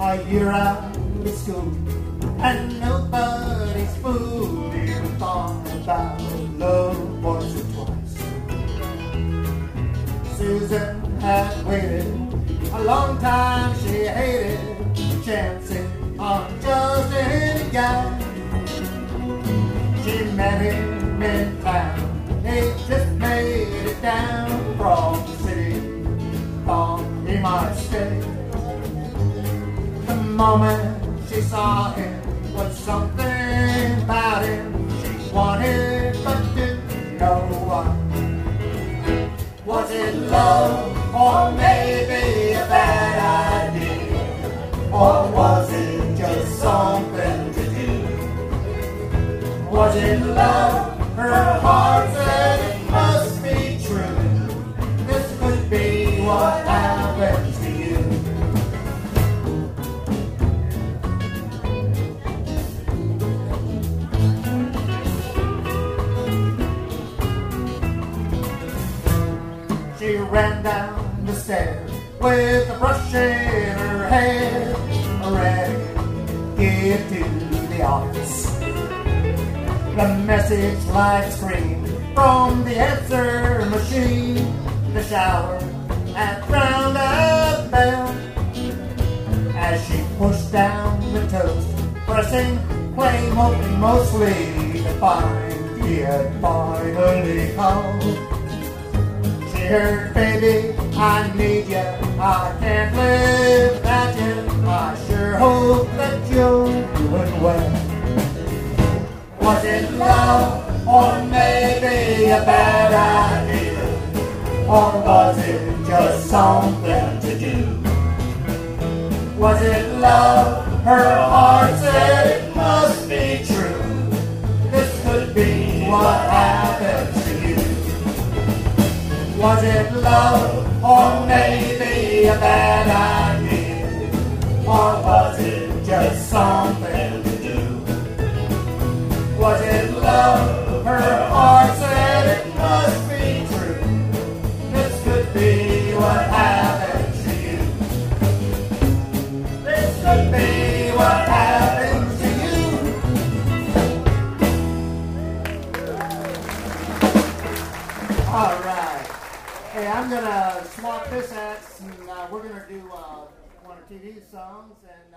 a year out of school, and nobody's fool even thought about love once or twice. Susan had waited a long time, she hated chancing on just any guy. She met him in town, he just made it down from the city, thought he might stay. The moment she saw him was something about him she wanted but didn't know why. Was it love, or maybe a bad idea, or was it just something to do? Was it love? Her heart said it must be true. This could be what happens to you. She ran down the stairs with a brush in her hair, ready to get to the office. The message light screamed from the answer machine. The shower had drowned out the bell. As she pushed down the toast, pressing play, hoping mostly to find he had finally called. She heard, baby, I need you, I can't live without you. I sure hope that you're doing well. Was it love, or maybe a bad idea, or was it just something to do? Was it love? Her heart said it must be true. This could be what happens to you. Was it love, or maybe a bad idea, or was it just something to do? Was it love? Her heart said it must be true. This could be what happens to you. This could be what happens to you. All right. Hey, I'm gonna swap this out, and we're gonna do one of TD's songs, and